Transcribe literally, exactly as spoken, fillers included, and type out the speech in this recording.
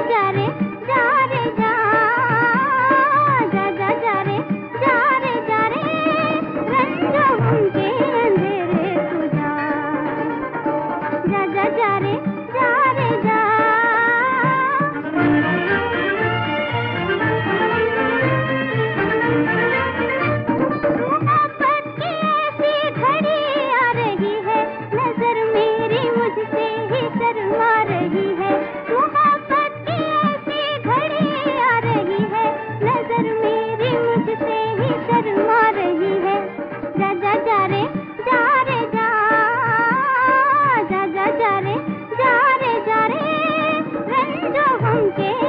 जा रे जा रे जा, जा जा जा रे जा रे जा रे, रंजो उनके अंधेरे तू जा, जा जा जा रे जा रे जा। मोहब्बत की ऐसी घड़ी आ रही है, नजर मेरी मुझसे ही शर्मा रही है। मोहब्बत की ऐसी घड़ी आ रही है, नजर मेरी मुझसे ही शर्मा रही है। जा जा जा रे जा रे जा, जा जा जा रे जा रे जा रे, रंजो हमके